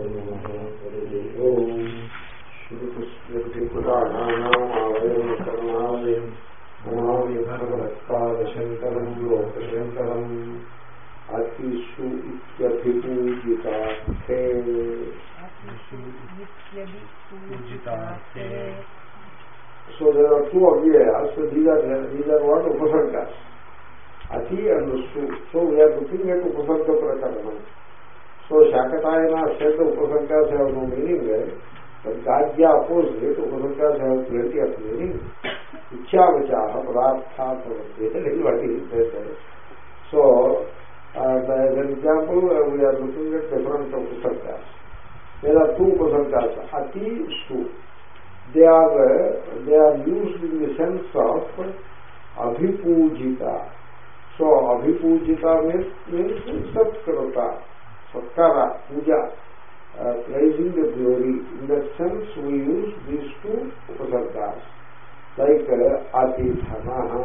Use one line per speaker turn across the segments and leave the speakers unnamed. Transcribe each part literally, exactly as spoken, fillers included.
Shankaram లోకశంకరం అతిషు ఇత్యభిపూజితార్థే. So there are two avyayas. So these are these are what upasargas. Ati and Su. So we are looking at upasarga prakaranam. So Shakatayana said the upasargas have no meaning there. But Gajya opposed it. Upasargas have plenty of meaning. Ichavachaha padartha savati. That is what he said there. So uh, as an example, uh, we are looking at different upasargas. There are two upasargas. Ati, Su. They are uh, they are used in the sense of abhipujita. So abhipujita means means satkarata, satkara, puja, uh, praising the glory. In that sense, we use these two upasargas, like uh, atithanaha.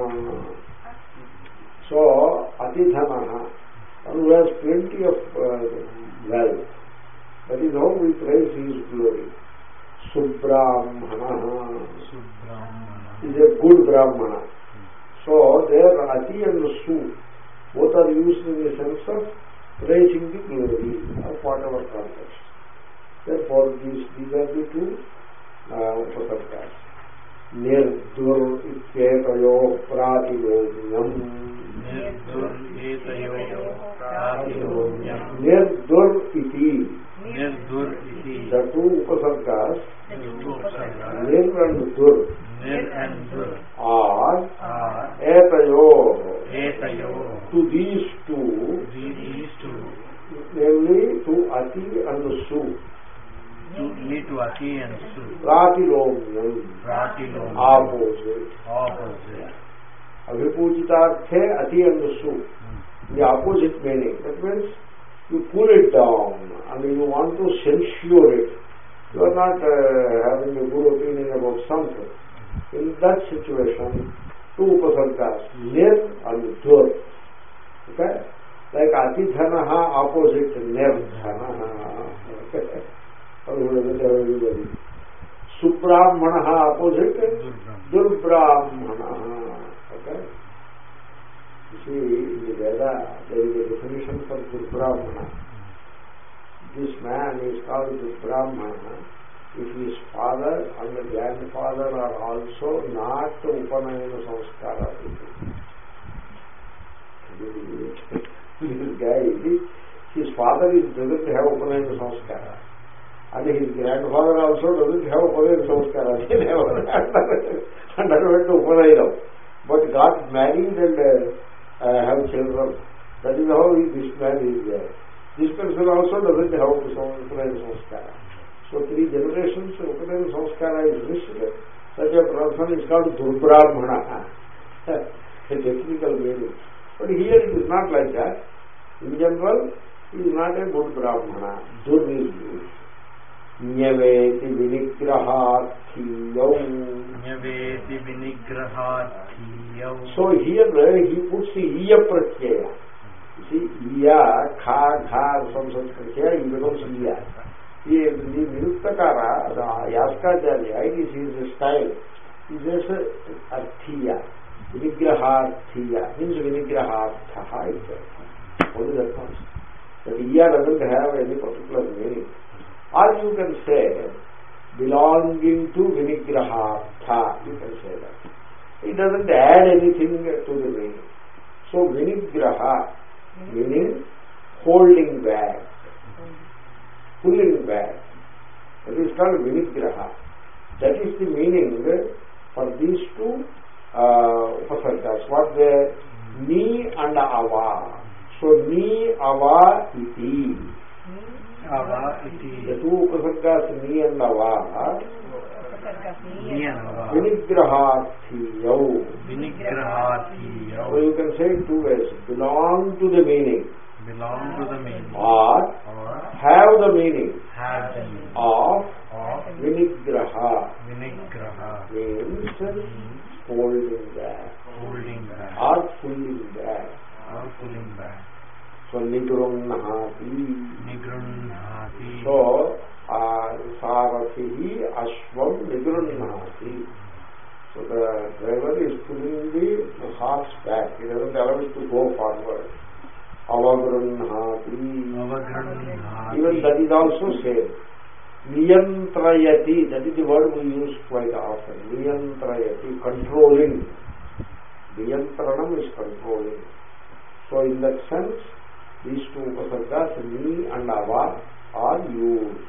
So atithanaha, one who has plenty of uh, wealth. That is how we praise his glory. Subramana is a good Brahmana. So there Ati and Su both are used in the sense of praising the glory of whatever context. Therefore these, these are the two upasargas. Nirdur ityetayo pratilomyam. Nirdur iti. The two upasargas, Nir and Dur, are etayo, to these two, namely to Ati and Su, Pratilomyam, opposite, Abhipujitarthe Ati and Su, the opposite meaning. That means you pull it down and you want to censure it. You are not uh, having a good opinion about something. In that situation, two upasargas, Nir and Dur. Okay? Like Atidhanaha opposite Nirdhanaha. Okay? Subramanaha opposite Durbrahmanaha. Okay? You see, in the Veda, there is a definition for Durbrahmana. This man is called Durbrahmana if his father and the grandfather are also not Upanayana Samskara people. This guy, his father is, doesn't have Upanayana Samskara. And his grandfather also doesn't have Upanayana Samskara. They never underwent Upanayana. But got married and uh, uh, have children. That is how he, this man is there. This person also doesn't have Upanayana Samskara. So three generations Upanayana Samskara is missed. Such a person is called Durbrahmana. A technical meaning. But here it is not like that. In general, he is not a good Brahmana. Dur is used. Nyaveti vinigrahathiyau.
Nyaveti vinigrahathiyau.
So here he puts the iya pratyaya. You see, iya, kha, kha, some such pratyaya, he becomes iya. The Niruttakara, the Yaskacharya, it is his style. He says arthiya, vinigraharthiya, means vinigraharthaha itself. What is that mean? That iya doesn't have any particular meaning. Or you can say, belonging to vinigrahartha, you can say that. It doesn't add anything to the meaning. So vinigraha, meaning holding back, pulling back. That is called vinigraha. That is the meaning for these two uh, upasargas. What the ni and ava. So ni ava iti.
Ava iti.
The two upasargas ni and ava. Vinigrahathiyau.
Vinigrahathiyau.
So you can say it two ways. Belong to the meaning.
Belong to the meaning.
Or,
or
have the meaning.
Have the meaning.
Of,
of
vinigraha.
Vinigraha.
Means holding back.
Holding back.
Or pulling back.
Or pulling back.
So nigrunnhati.
Nigrunnhati.
So uh, Sarathi Ashvam nigrunnhati. So the driver is pulling the horse back. He doesn't allow it to go forward. Avagrunnhati.
Avagrunnhati.
Even that is also same. Niyantrayati. That is the word we use quite often. Niyantrayati. Controlling. Niyantranam is controlling. So in that sense, these two upasargas, ni and ava, are used.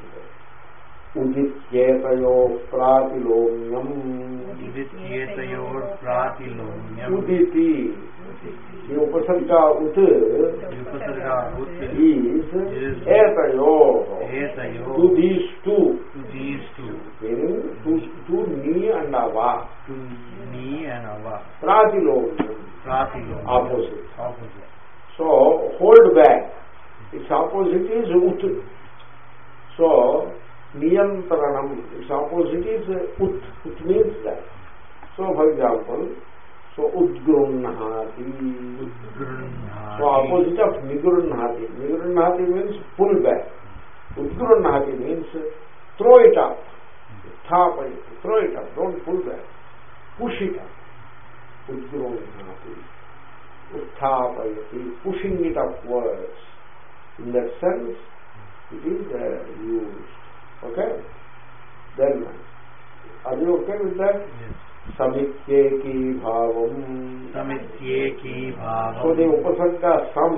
Udityetayo pratilomyam.
Udityetayo pratilomyam.
Uditi. The upasarga ut
The upasarga ut
is etayo.
Etayo.
To these two.
To these two.
Meaning to, to ni and ava.
To ni and ava.
Pratilomyam.
Pratilomyam.
Opposite.
Opposite.
So hold back. Its opposite is ut. So niyantranam. Its opposite is ut. It means that. So for example, so udgrunnhati.
Udgrunnhati.
So opposite of nigrunnhati. Nigrunnhati means pull back. Udgrunnhati means throw it up. Thapayati. Throw it up. Don't pull back. Push it up. Udgrunnhati. Uthapayati. Pushing it upwards. In that sense, it is uh, used. Okay? Then, are you okay with that?
Yes.
Samityeki bhavam.
Samityeki bhavam.
So the upasarga sam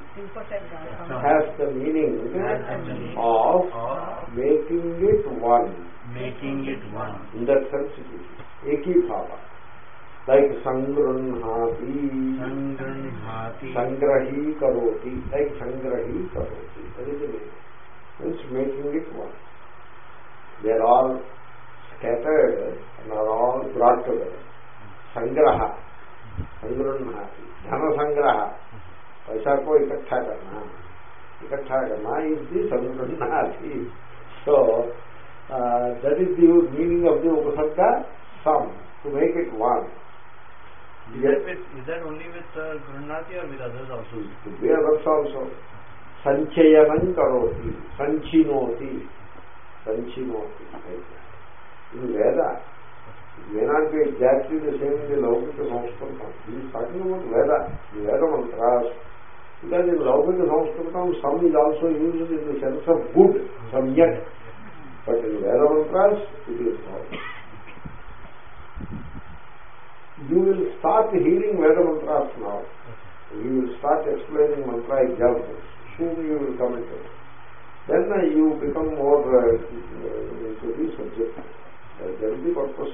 has the meaning of making it one.
Making it one.
In that sense it is. Eki bhava. Like sangrunnhati.
Sangrunnhati.
Sangrahi karoti. Like sangrahi karoti. That is the meaning. Means making it one. They are all scattered and are all brought together. Sangraha. Sangrunnhati. Dhana sangraha. Paisa ko ikattha karna. Ikattha karna is the sangrunnhati. So, uh, that is the meaning of the upasarga sam. To make it one.
Is that, with, is that only with uh, Grunnhati or with others also?
To be others also. Sanchayanam karoti. Sanchinoti. Sanchinoti. In Veda, it may not be exactly the same in the Laukika Sanskritam. He is talking about Veda, the Veda mantras. Because in Laukika Sanskritam, some is also used in the sense of good, samyak. But in Veda mantras, it is not. You will start hearing Veda mantras now. You will start explaining mantra examples. Soon you will come into it. Then uh, you become more uh, into the subject. Uh, that is the purpose.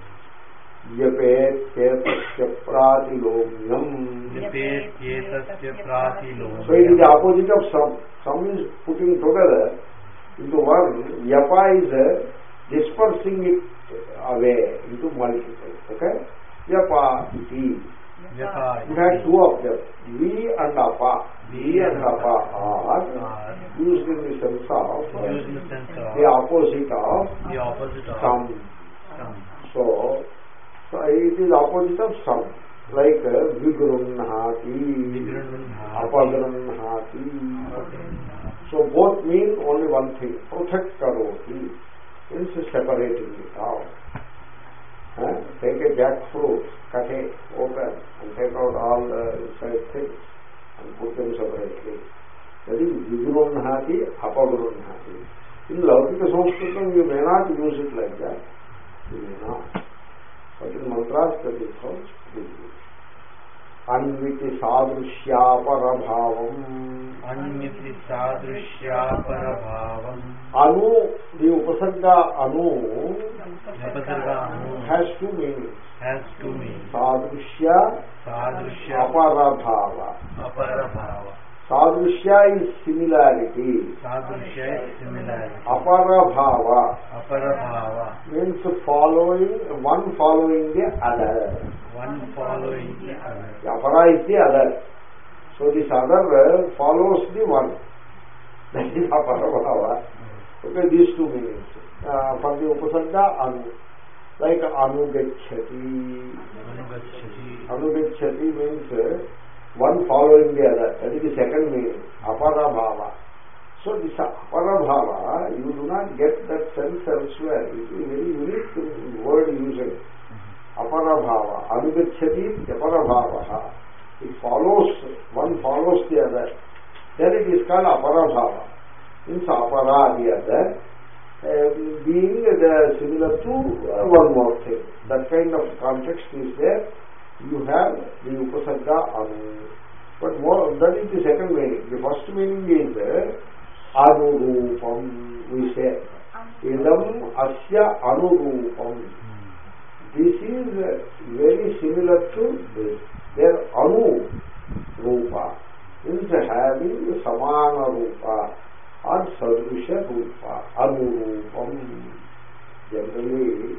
Yapet chetasya pratilomyam.
Yapet chetasya pratilomyam.
So it is the opposite of sum. Sum is putting together into one. Yapa is uh, dispersing it away into multiple. Okay? Yapa iti.
Yapa.
You have two of them. Vi and apa. Vi and apa are used in the sense of
used in the sense of
the opposite of
the opposite of
sum.
sum.
So, so it is opposite of sum. Like uh, vigrunnhati, apagrunnhati. So both mean only one thing. Protect karoti. Means separating it out. Huh? Take a jackfruit, cut it open and take out all the inside things and put them separately. That is vigrunnhati, apagrunnhati. In Laukika Sanskritam you may not use it like that. You may not. But in mantras that is how it is used. Anviti sadrishyāparabhāvam.
Anviti sadrishyāparabhāvam.
Anu, the upasarga anu,
Upasarga anu
has two meanings.
has two meanings.
Sadrishya,
Sadrishya,
aparabhava.
Aparabhava.
Sadrishya is similarity.
Sadrishya is similarity.
Aparabhava
Aparabhava.
means following, one following the other.
One following the other.
The apara is the other. So this other follows the one. That is aparabhava. Okay, these two meanings. Uh, for the upasarga anu. Like anugacchati.
Anugacchati.
Anugacchati means one following the other. That is the second meaning, apara bhava. So this apara bhava, you do not get that sense elsewhere. It is a very unique word usage. Apara bhava, anugacchati apara bhava. It follows, one follows the other. Then it is called apara bhava. Means apara, the other, uh, being uh, similar to uh, one more thing. That kind of context is there. You have the upasarga anu. But more, that is the second meaning. The first meaning is uh, anurupam, we say. Idam asya anurupam. This is uh, very similar to this. Their anu rupa means having samana rupa or sadrisha rupa. Anurupam. Generally,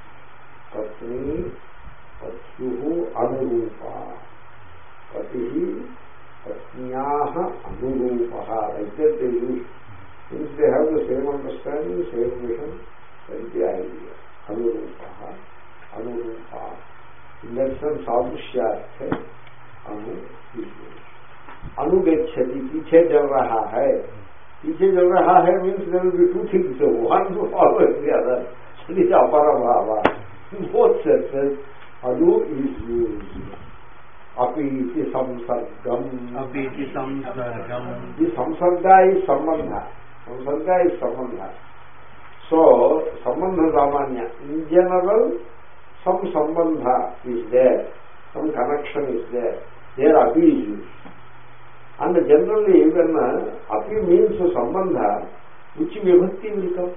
patni patyuhu anurupa. Patihi patnyaha anurupaha. Like that they use. Since they have the same understanding, same vision, that is the idea. Anurupaha. Anurupa. In that sense, sadrishyartha anu is used. Anugacchati, पीछे चल रहा है. पीछे चल रहा है means there will be two things. One to follow the other. That is apara bhava. In both senses, anu is used. Apiti samsargam.
Apiti samsargam.
The samsarga is sambandha. Samsarga is sambandha. So, sambandha samanya. In general, some sambandha is there. Some connection is there. There api is used. And generally, when uh, api means sambandha, which vibhakti will come?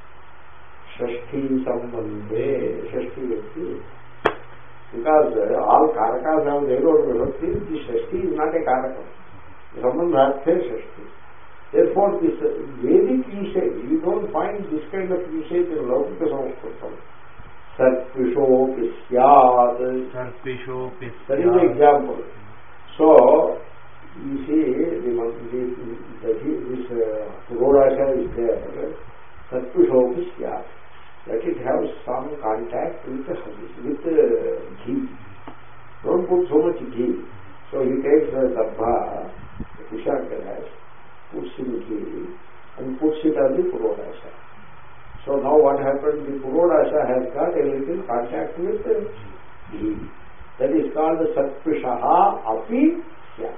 Shashti sambandhe. Shashti vibhakti. Because uh, all karakas have their own vibhakti, the shashti is not a karaka. The sambandha is shashti. Therefore, this uh, Vedic usage, you don't find this kind of usage in Laukika Sanskritam. Sarpishopi syat.
Sarpishopi syat.
That is the example. So, you see, the, the, the, this uh, Purodasha is there. Sarpishopi syat. Let it have some contact with the with uh, ghee. Don't put so much ghee. So he takes the dabba, the kushagrass, puts in ghee, and puts it on the Purodasha. So now what happened? The Purodasha has got a little contact with the ghee. That is called the Satpishaha Api Sya.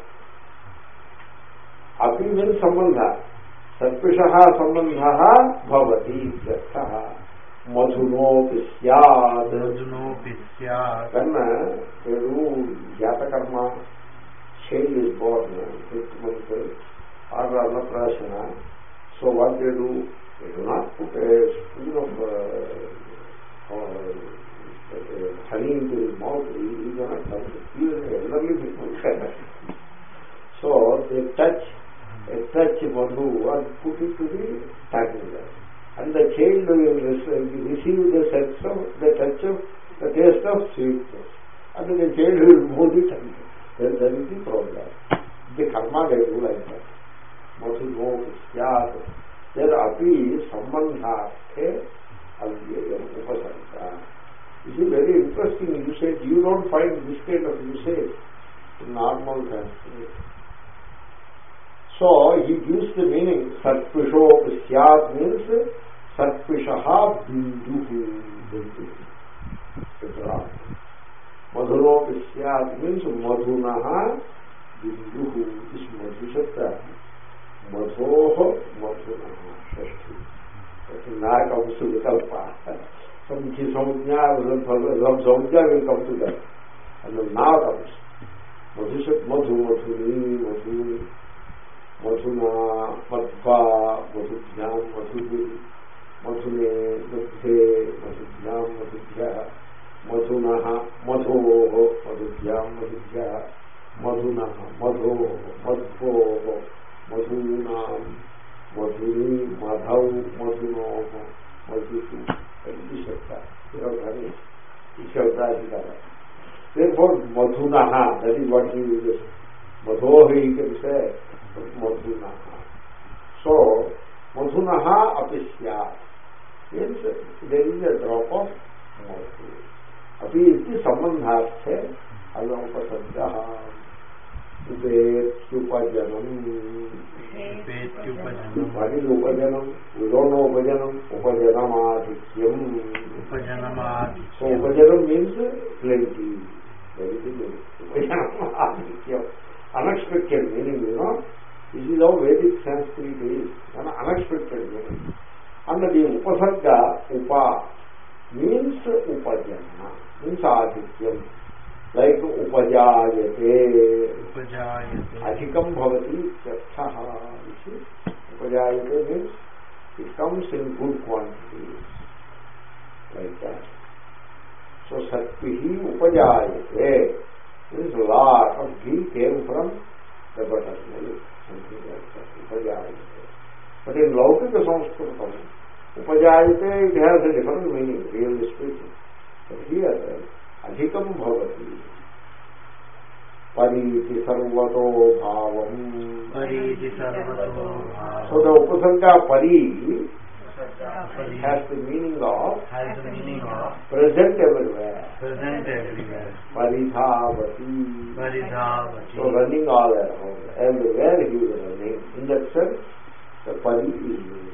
Api means Sambandha. Satpishaha Sambandhaha Bhavati Vyarthaha. Madhunopi Syad.
Madhunopi Syad.
When uh, they do Jatakarma, child is born, fifth month, or Annaprasana. So what they do? They do not put a spoon of uh, or, uh, honey into his mouth. He, he do not touch it. Even elderly people can. So they touch, they touch madhu and put it to the tongue. And the child will receive the sense of, the touch of, the taste of sweetness. And the child will move the tongue. That, that is the problem. The karma they do like that. Madhu no Syat. There api sambandhathe avyayam upasarga. This is very interesting usage. You don't find this kind of usage in normal Sanskrit. So he gives the meaning Satpisho Syat means Satpishaha Binduhu Binduhu. Madhuno Syat means Madhunaha Binduhu. This Madhushatta Madhoho Madhunaha Shashti. That comes to the Kalpa. Some Samjna will come to that. And the Na comes. Madhushat Madhu Madhuni Madhuni Madhuna, Madhva, Madhujnam, Madhuni, Madhune, Madhe, Madhujnam, Madhujya, Madhunaha, Madhoho, Madhujyam, Madhujya, Madhunaha, Madho, Madho, Madhunam, Madhuni, Madhav, Madhuno, Madhusu. That is the Shabda. Without having the Shabda is there. Therefore, Madhunaha, that is what he uses. Madhohi, he can say. Madhunaha. So, Madhunaha api syat means there is a drop of madhu. Api is the sambandharthe alopasargaha. Upetyupajanam.
Upetyupajanam.
What is upajanam? We don't know upajanam. Upajanamadityam.
Upajanamadityam.
So upajanam means plenty. That is it. Upajanamadityam. Unexpected meaning, you know. This is how Vedic Sanskrit is. An unexpected meaning. And the upasarga, upa, means upajana, means adityam. Like upajayate,
upajayate,
adhikam bhavati ityarthaha. You see, upajayate means it comes in good quantities, like that. So satpihi upajayate means a lot of ghee came from the buttermilk, something like that. Upajayate. But in Laukika Sanskritam, upajayate, it has a different meaning, really speaking. But here, adhikam bhavati, pariti sarvato bhavam.
Pariti sarvato bhavam.
So the upasarga pari has the meaning of,
has the meaning of
present everywhere.
Present everywhere.
Paridhavati.
Paridhavati.
So running all around. Everywhere he is running. In that sense, the pari is used.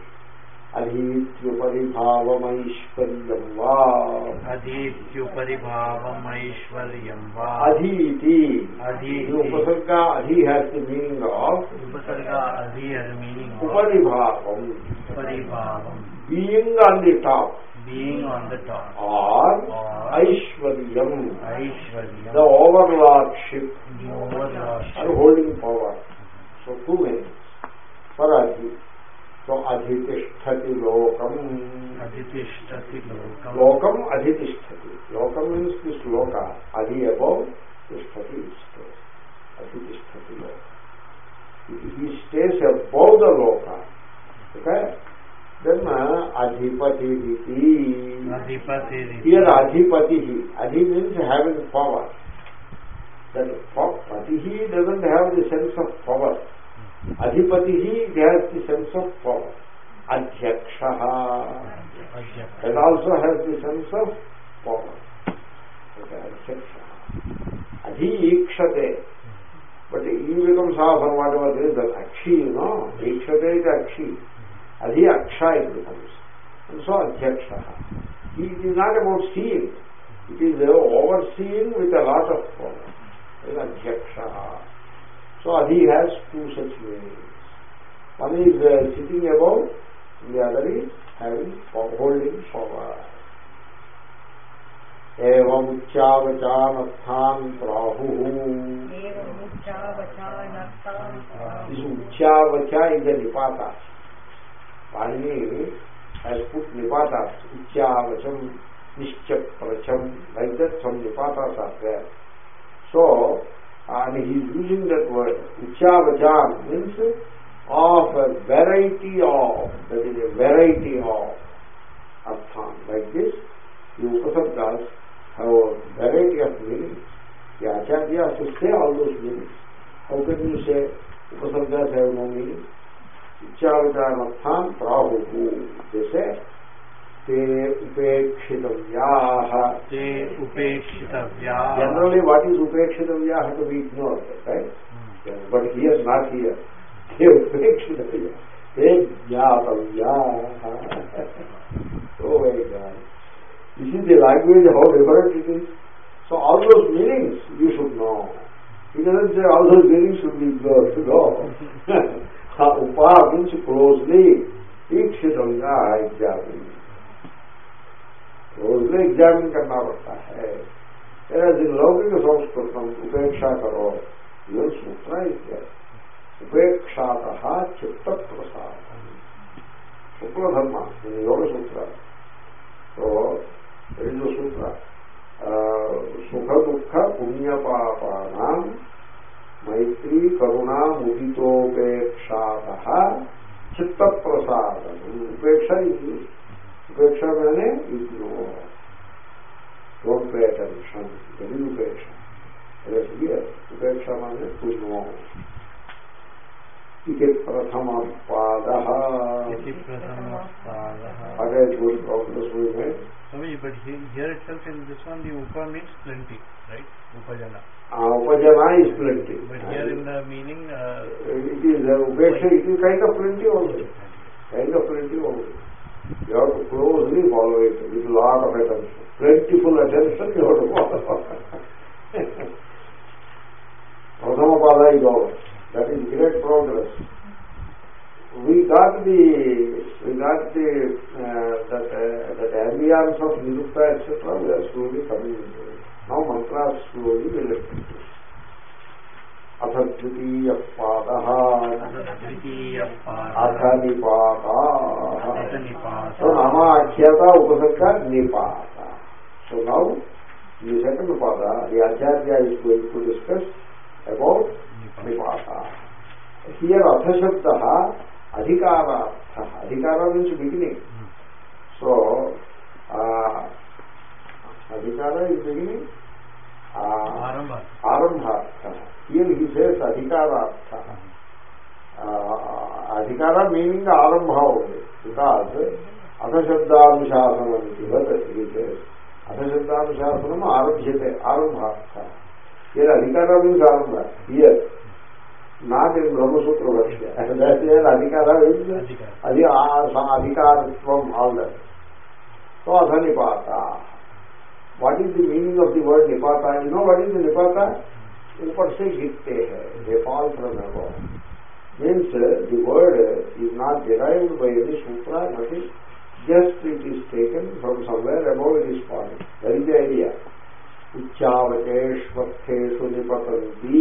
Adhityuparibhavamayishvaryam va.
Adhityuparibhavamayishvaryam va.
Adhiti.
Adhiti.
The upasarga adhi has the meaning of,
upasarga adhi has the meaning of
uparibhavam.
Uparibhavam.
Being on the top.
Being on the top.
Or,
or
Aishvaryam.
Aishvaryam.
The overlordship.
The overlordship.
Or holding power. So two meanings. For adhi. So adhitisthati lokam.
Adhitisthati lokam.
Lokam adhitisthati. Lokam means this loka. Adhi above, tisthati is stays. Adhitisthati loka. He stays above the loka. Okay? Then uh, adhipati riti.
Adhipati riti.
Here adhipati. Adhi means having power. That patihi doesn't have the sense of power. Adhipatihi has the sense of power. Adhyakshaha. That also has the sense of power. Okay, Adhyakshaha. Adhikshate. But he becomes half or whatever there is, that Akshi, you know. Ikshate is Akshi. Adhyaksha it becomes. And so Adhyakshaha. It is not about seeing. It is overseeing with a lot of power. It is Adhyakshaha. So Adhi has two such meanings. One is uh, sitting above, and the other is having holding power. Evam uchavachanathan prahuhu.
Evam uchavachanathan prahuhu.
This uchavacha is a nipata. Panini has put nipatas. Uchavacham, nishchapracham, like that some nipatas are there. So, and he is using that word uchavachan means of a variety of, that is a variety of arthan. Like this, the upasargas have a variety of meanings. The acharya has to say all those meanings. How can you say upasargas have no meaning? Uchavachan arthan prahuhu. They say te upekshitavyaha.
Te upekshitavyaha.
Generally, what is upekshitavyaha to be ignored, right? Mm. But here, not here. Te upekshitavyaha. Te jnatavyaha. Oh my God. You see the language, how different it is. So all those meanings you should know. He doesn't say all those meanings should be ignored. No. Upa means closely. Ikshitavyaha examine. रोजले examine करना पड़ता है. Whereas in लौकिक संस्कृतम उपेक्षा करो, यह सूत्र है. उपेक्षातः चित्त प्रसाद शुक्ल धर्म योग सूत्र. तो ये जो सूत्र सुख दुख पुण्य पापानां मैत्री करुणा मुदितोपेक्षातः चित्त प्रसादम. उपेक्षा उपेक्षा मैंने इग्नोर, डोंट पे अटेंशन, यही उपेक्षा. उपेक्षा माने टू नो. इति प्रथम पादः.
इति प्रथम पादः.
Again, good progress we made.
Swami, but here, here itself in this one the upa means plenty, right? Upajana.
Ah, upajana is plenty.
But here in the meaning, uh,
it is uh, upeksha, it is kind of plenty also. Kind of plenty also. You have to closely follow it with a lot of attention. Plentiful attention you have to follow. Pradhamapada is over. That is great progress. We got the we got the uh, that uh, that ambience of nirukta et cetera. We are slowly coming into it. Now mantras slowly will let it. Atha dvitiya padaha atha nipata. So nama akhyata upasarga nipata. So now the second pada, the acharya is going to discuss about nipata. Here atha shabdaha adhikara. Adhikara means beginning. So uh, adhikara is beginning. Uh, Arambha. Here he says adhikara. Uh, adhikara meaning arambha only. Because adhashabdanushasana he says. Adhashabdanushasana arabhyate. Arambha. Here adhikara means arambha. Here. Not in Brahma Sutra Bhashya. And that is adhikara is adhikaratvam, all that. So adhanipata. What is the meaning of the word nipata? You know what is the nipata? Upar se gitte hai. They fall from above. Means the word is not derived by any sutra, nothing. Just it is taken from somewhere above it is falling. That is the idea. Uchavacheshvartheshu nipatanti.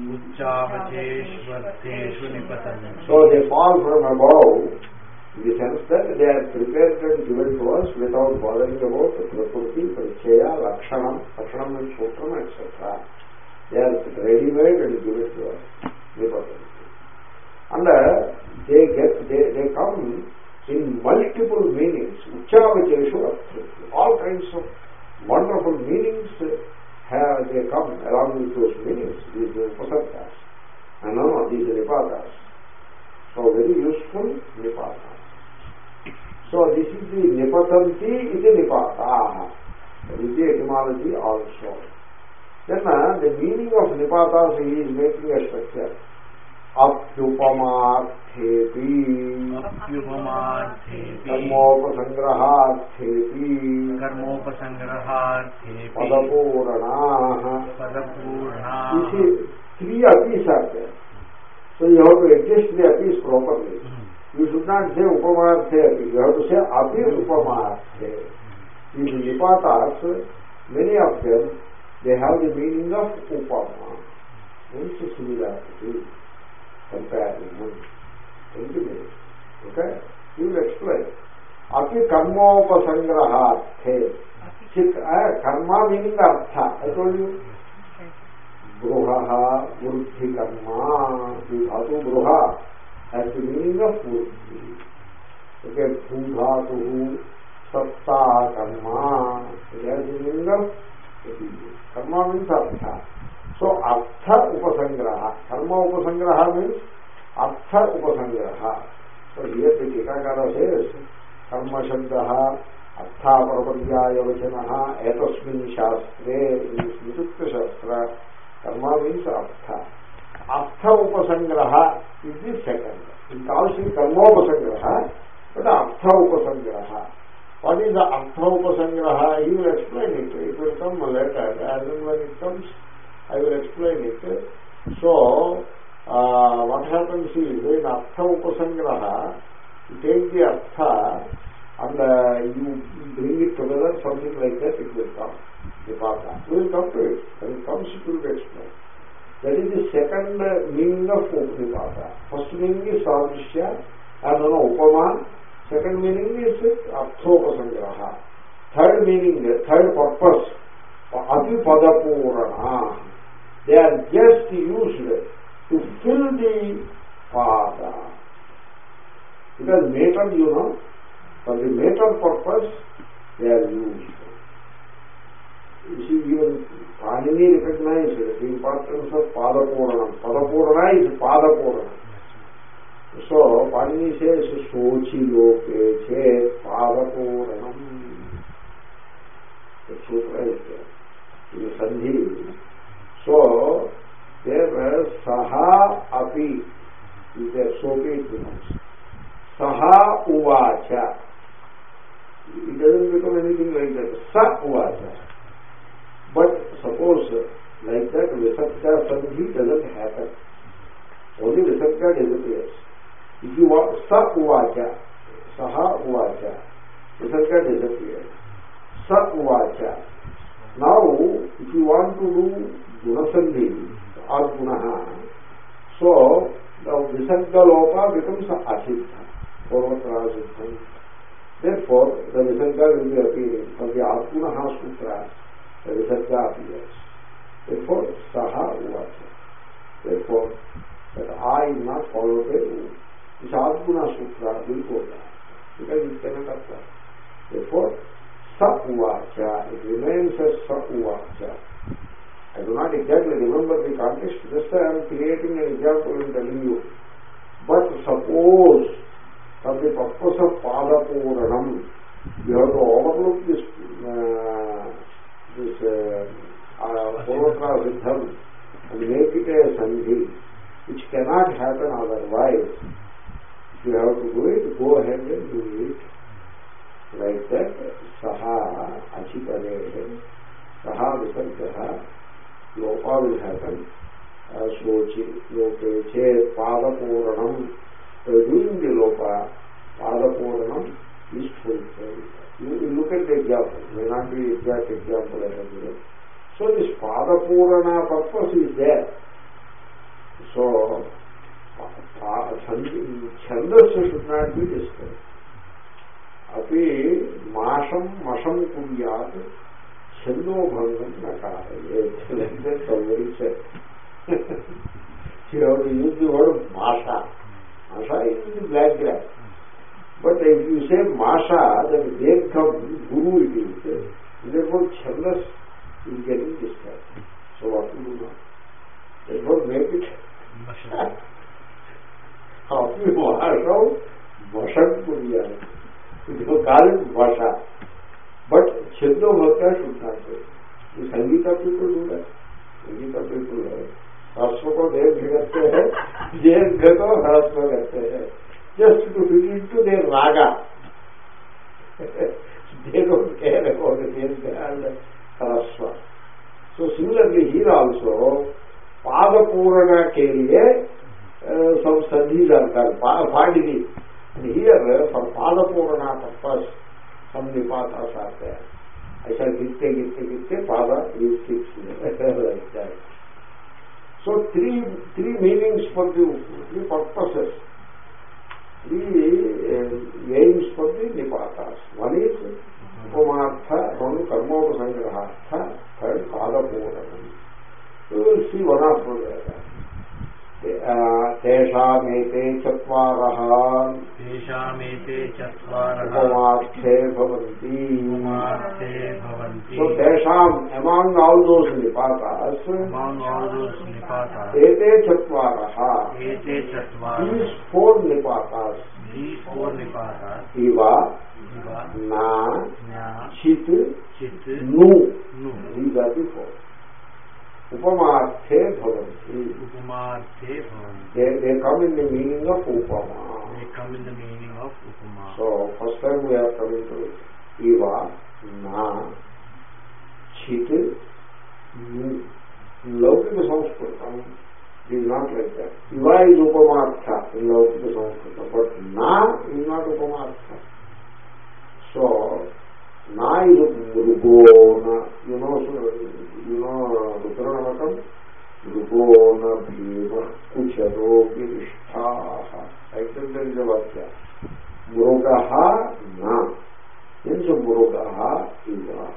Uchavacheshvartheshu nipatanti. So they fall from above in the sense that they are prepared and given to us without bothering about prakriti, parichaya, lakshanam, lakshanam and sutram, et cetera. They are ready-made and given to us. Nipatanti. And uh, they get they, they come in multiple meanings. Uchavacheshu artheshu. All kinds of wonderful meanings have they come along with those meanings, these upasargas. And no, these nipatas. So very useful nipatas. So this is the nipatanti, is the nipata. That is the etymology also. Then uh, the meaning of nipatas he is making a structure. Apyupamarthepi Apyupamarthepi Karmopasangraharthepi Karmopasangraharthepi Padapuranaha Padapuranaha. You see, three apis are there. So you have to adjust the apis properly. Mm-hmm. You should not say upamarthepi. You have to say api upamarthe. These nipatas, many of them, they have the meaning of upama. Means similarity. Comparison. Intimate. Okay? He will explain. Api karmopasangraharthe. Karma meaning artha. I told you. Bruhaha, vruddhi karma. The dhatu bruha has the meaning of vruddhi. Okay? Bhudhatuhu, satta karma. It has the meaning of karma means artha. So, artha upasangraha. Karma upasangraha means artha upasangraha. So, here the Tikakara says, karma shabdaha, artha paraparyaya vachanaha, etasmin shastre, in this Nirukta Shastra, karma means artha. Artha upasangraha is the second. It calls it karma upasangraha, but artha upasangraha. What is the artha upasangraha? He will explain it. It will come later. As and when it comes, I will explain it. So, uh, what happens is, in Artha Upasangraha, you take the Artha and uh, you bring it together, something like that, it will come. Nipata. We will come to it. When it comes, it will be explained. That is the second uh, meaning of Nipata. First meaning is Sadrishya, and no, Upama. Second meaning is Artha Upasangraha. Third meaning, third purpose, Apipadapurana. They are just used to fill the pada. Because meter, you know, for the meter purpose, they are used. You see, even Panini recognized the importance of Padapurana. Padapurana is Padapurana. So, Panini says, Sochi loke che Padapuranam. The sutra is there. In the Sandhi. So, sa uvacha. But suppose like that Visarga Sandhi doesn't happen. Only Visarga disappears. If you want sa uvacha, saha uvacha, Visarga disappears. Sa uvacha. Now, if you want to do Gunasandhi or Gunaha, so the Visarga Lopa becomes Asiddha, Purvatra Siddha. Therefore, the Visarga will be appearing. For the Adgunaha Sutra, the Visarga appears. Therefore, Saha Uvacha. Therefore, that I is not followed by U. This Adguna Sutra will go down, because it cannot apply. Therefore, Sa Uvacha, it remains as Sa Uvacha. I do not exactly remember the context, just I am creating an example and telling you. But suppose, for the purpose of Pada Puranam, you have to overlook this uh, this uh, Purvatra Siddham and make it a Sandhi, which cannot happen otherwise. If you have to do it, go ahead and do it. Like that, Saha Achipare, Saha Visargaha, Lopa will happen. Sochi, Lope, Che, Pada Puranam. By doing the Lopa, Pada Puranam is fulfilled. You, you look at the example, may not be exact example I have given. So this Pada Purana purpose is there. So, Chandas should not be disturbed. Api Masham Masham Kuryat Chando Bhangam Nakaya. Like that somebody said. You have to use the word Masha. Masha is the black grass. But if you say Masha, then there comes Guru it is. Therefore Chandas is getting disturbed. So what to do now? Therefore make it Api Masham Masham Kuryat. You call it Vasha. But Chendo Bhakta should not do it. The Sangita people do that. Sangita people do it. Sarasva ko dev bhigate hai, dev bhato sarasva karte hai. Just to fit into their raga. They don't care about the dev and sarasva. So similarly here also, Pada Purana ke liye uh, some sandhis are done. Padini. And here, for Pada Purana purpose, some nipatas are there. I shall gitte, gitte, gitte, Pada is fixed like that. So three three meanings for the three purposes, three uh, aims for the nipatas. One is Upamartha, one Karmopasangrahartha, third Pada Purana. You will see one after the other. तेषामेते चत्वारः
तेषामेते चत्वारः
उपमार्थे भवन्ति
उपमार्थे भवन्ति.
So तेषाम, among all those nipatas,
among all those nipatas,
एते चत्वारः,
एते चत्वारः,
these four nipatas,
these four nipatas,
iva,
iva,
na,
na,
chit,
chit,
nu,
nu.
These are the four. Upamarthe bhavanti.
Upamarthe bhavanti.
They, they come in the meaning of upama.
They come in the meaning of upama.
So, first time we are coming to it. Iva, na, chit, nu. Laukika Sanskritam is not like that. Iva is upamartha in Laukika Sanskritam, but na is not upamartha. So, na is mrugona. You know, you know, Rudranamakam? Mrugona, bhima, kucharo, girishtaha. Like that there is a vakya. Mrugaha, na. Means mrugaha, iva.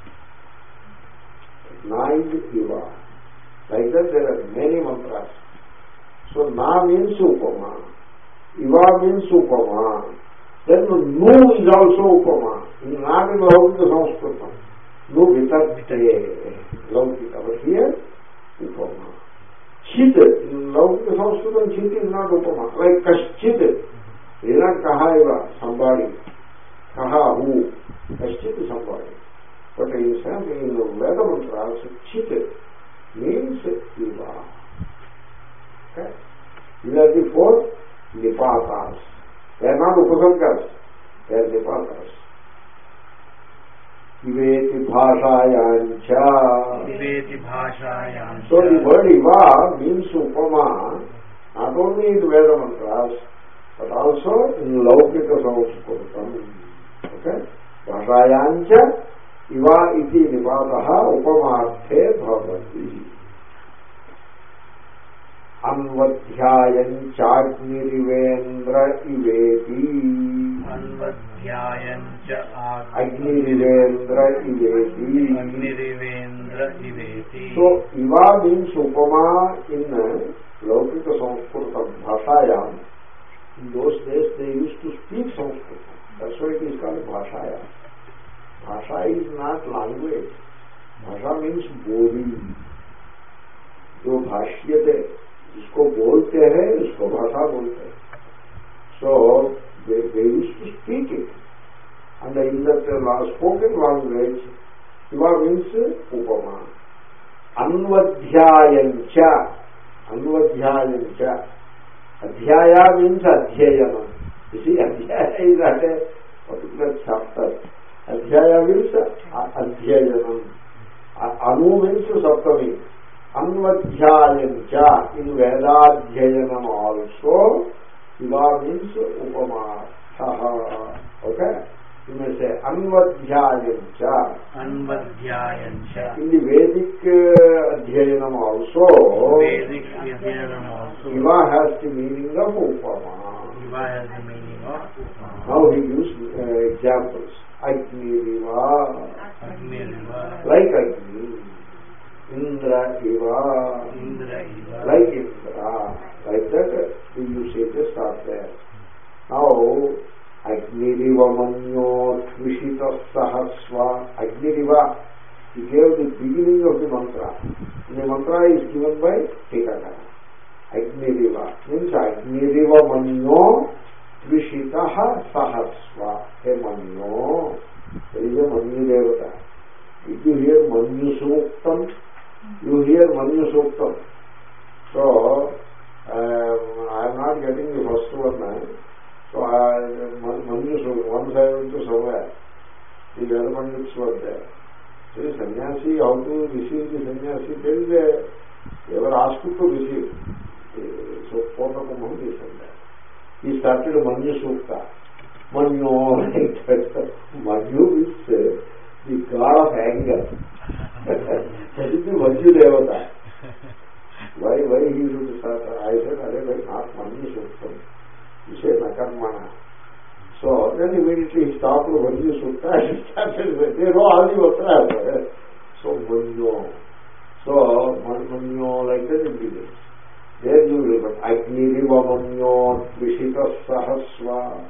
Na is iva. Like that there are many mantras. So na means upama. Iva means upama. Then nu is also upama. In na is Laukika Sanskritam. Nu vitate. Laukika. But here, upama. Chit. In Laukika Sanskritam, chit is not upama. Like kaschit. It is not kaha iva, somebody. Kaha who. Kaschit is somebody. But in sense, in the Veda mantras, chit means iva. Okay? These are the four nipatas. They are not upasargas. They are nipatas. iveti bhashayāncha.
Iveti bhashayāncha.
So the word iva means upama not only in Veda mantras but also in Laukika Samskritam. Okay? Bhashayāncha iva iti nipataha upamarthe bhavati. Anvadhyayan chagnirivendra iveti.
Anvadhyayan cha
agnirivendra iveti.
Agnirivendra iveti.
So iva means upama in Laukika Samskritam bhashayam. In those days they used to speak Sanskrit. That's why it is called bhashaya. Bhasha is not language. Bhasha means बोली. जो भाष्यते जिसको बोलते हैं उसको भाषा बोलते हैं. So they, they used to speak it. And in that spoken language, Iva means upama. Anvadhyayancha. Anvadhyayancha. Adhyaya means adhyayana. You see, adhyaya is at a particular chapter. Adhyaya means adhyayanam. Anu means saptami. Anvadhyayancha. In Vedadhyayanam also, Iva means upama. Okay? You may say Anvadhyayancha.
Anvadhyayancha.
In the Vedic uh, Adhyayanam also,
Vedic Adhyayanam also,
Iva has the meaning of upama.
Iva has the meaning of upama.
Now he used uh, examples. Agniriva.
Agniriva.
Like Agni. Indra Iva.
Indra Iva.
Like Indra. Like that the usages are there. Now, Agniriva manyo tvishita sahasva. Agniriva. He gave the beginning of the mantra. And the mantra is given by Tikakara. Agniriva. Means Agniriva manyo tvishita sahasva. Hey manyo. There is a manyu devata. If you hear manyu suktam, you hear manyu suktam. So, um, I am not getting the first one. So, Manju Suktam, once I went to somewhere, the other Pandits were there. So, the sannyasi, how to receive the sannyasi, there is a, they were asked to receive. So, Pota Kumam, they said that. He started Manju Sukta. Manju, like that. Manju is the god of anger. That is the Manju Devata. Why, why he should start? I said, Are, not Manju Suktam. You say Nakarmana. So then immediately he stopped Manju Sutta and started with they know all the mantras. So Manju. So Manju like that it begins. There you will but Agniriva Manju Tvishita Sahasva.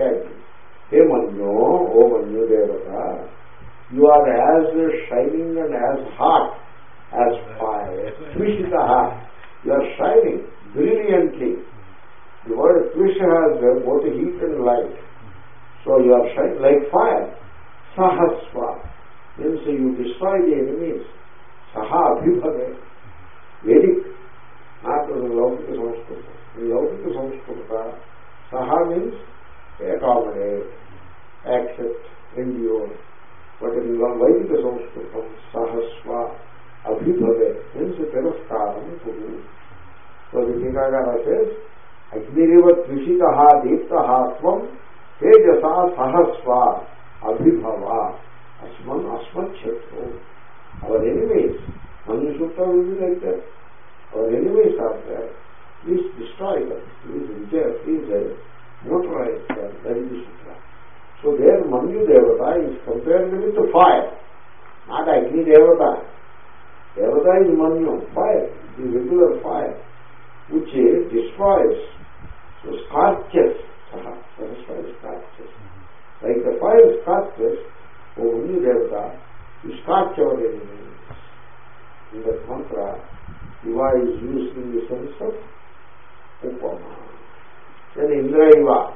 Hey Manju, O Manju Devata, you are as shining and as hot as fire. Tvishita, you are shining brilliantly. The word Tvisha has both heat and light. So you are shining like fire. Sahasva means you destroy the enemies. Saha abhibhave. Vedic, not in Laukika Samskrita. In Laukika Samskrita, Saha means accommodate, accept, endure. But in Vaidika Samskrita, Sahasva abhibhave means tiraskaram kudu. So the Tikakara says, Agniriva tvishitaha deeptaha tvam tejasa sahasva abhibhava asman asmat chetro. Our enemies, Manju Sutta will be like that. Our enemies are there. Please destroy them. Please reject. Please neutralize them. That is the Sutra. So there Manju Devata is compared with the fire. Not Agni Devata. Devata is Manju, fire. The regular fire, which destroys. So scorches, satisfies scorches. Like the fire scorches, O Manju Devata, you scorch our enemies. In that mantra, Iva is used in the sense of Upama. Then Indra Iva.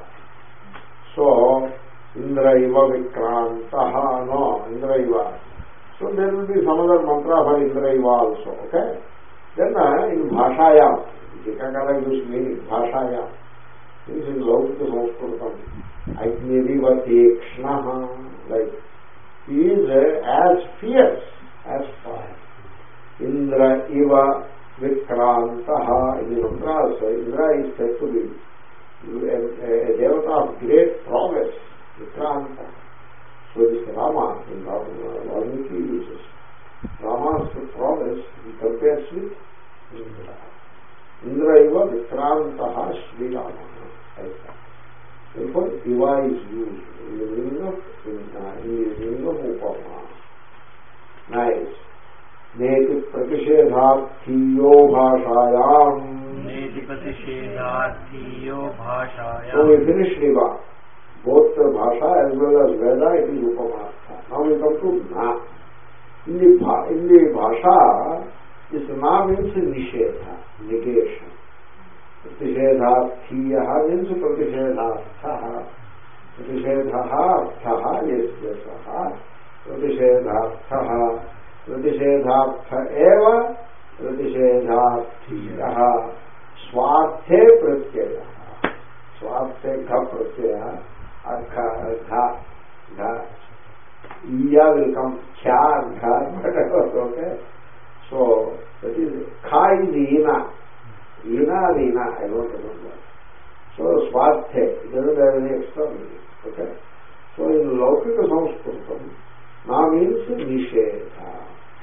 So, Indra Iva Vikrantaha, no, Indra Iva. So there will be some other mantra for Indra Iva also, okay? Then uh, in Bhashayam, Tikakara gives meaning, Bhashayam. This is Laukika Samskritam. Agniriva Tekshnaha, like is as fierce as fire. Indra iva Vikranta. In the mantras, Indra is said to be a, a devata of great prowess, Vikranta. So this Rama, in Valmiki uses Rama's prowess, he compares with Indra. Indra iva Vikranta Sri Rama. Therefore, Iva is used in the meaning of in, uh, in the meaning of Upama. Nice. Neti pratishedarthiyo bhashayam.
Neti pratishedarthiyo bhashayam.
So we finished Iva. Both the Bhasha as well as Veda, it is Upamartha. Now we come to Na. In the, bha, in the Bhasha, this Na means Nishedha, negation. Pratishedarthiya means Pratishedartha. Pratishedaha, Artha, yes, yes, Aha. Pratishedartha. Pratishedartha eva Pratishedarthiya. Swarte pratyaya. Swarte kha pratyaya. Artha, Dha, Dha. Iya will come, Kya, Dha, whatever, okay? So, that is, Kha is Ina. Ina, Ina, I don't remember. So, Swarte, it doesn't have any extra meaning, okay? So, in Laukika Sanskritam, Na means Nishedha.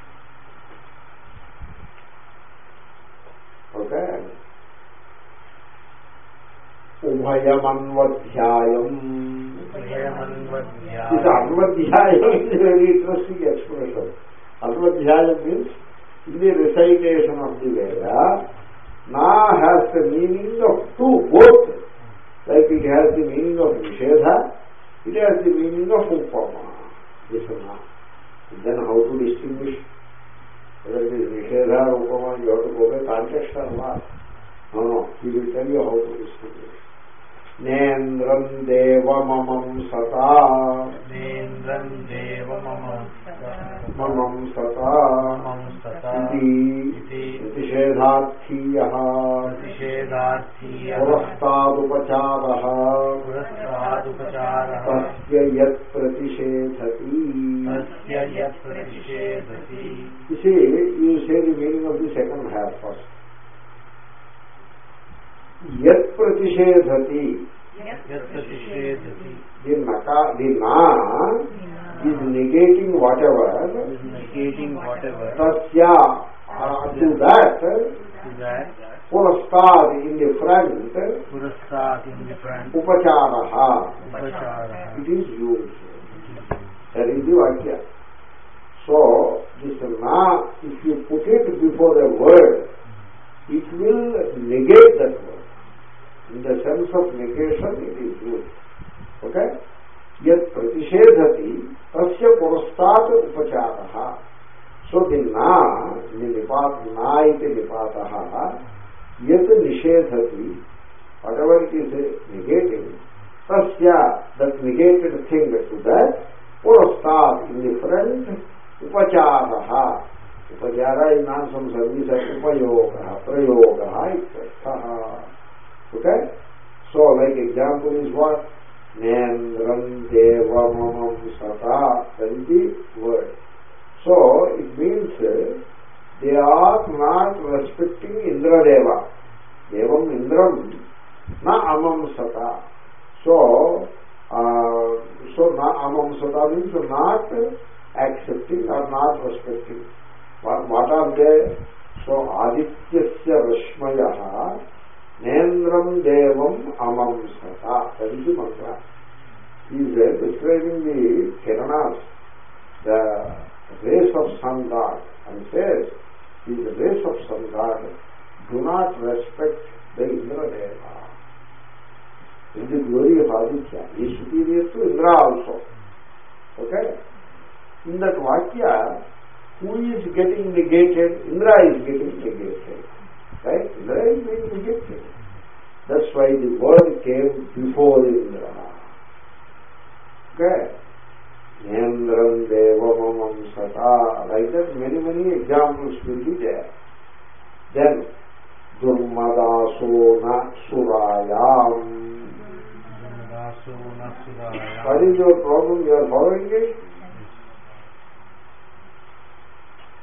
Okay? Ubhayamanvadhyayam.
Ubhayamanvadhyayam.
This Anvadhyayam is a very interesting expression. Anvadhyayam means in the recitation of the Veda, Na has the meaning of two, both. Like it has the meaning of Nishedha, it has the meaning of Upama. This is Na. Then how to distinguish whether it is Nishedha or Upama? You have to go by context or not. No, no. He will tell you how to distinguish. Nendram deva mamam sata.
Nendram deva mamam sata.
Mamam sata.
Mamam sata.
Iti.
Iti.
Pratishedarthiyaha.
Pratishedarthiyaha.
Purastadupacharaha.
Purastadupacharaha.
Tasya yat pratishedhati.
Tasya yat pratishedhati.
You see, you say the meaning of the second half first. Yat pratishedhati.
Yat pratishedhati.
The naka, the na is negating whatever.
Is negating whatever.
Tasya, uh, to that.
To that.
Purastad in the front.
Purastad in the front.
Upacharaha.
Upacharaha.
It is used. That is the Vakya. So, this na, if you put it before a word, it will negate that word. In the sense of negation, it is used. Okay? Yat pratishedhati, tasya purastat upacharaha. So the na, the nipat, na iti nipataha, yat nishedhati, whatever it is negating, tasya, that negated thing to that, purastat, in the front, upacharaha. Upachara is not some service of upayogaha, prayogaha, ityarthaha. Okay? So, like example is what? Nendram deva mamam sata. That is the word. So, it means they are not respecting Indra Deva. Devam Indram na amam sata. So, uh, so na amam sata means not accepting or not respecting. What, what are they? So, Adityasya Rashmayaha Nendram Devam Amam Sata. That is the mantra. He is describing the Kiranas, the race of sun god, and says, he is the race of sun god, do not respect the Indra Deva. It is the glory of Aditya. He is superior to Indra also. Okay? In that Vakya, who is getting negated? Indra is getting negated. Right? Indra is being negated. That's why the word came before Indra. Okay? Nendram deva mamam sata. Like that, many, many examples will be there. Then, Durmadaso na surayam. What is your problem? You are following it?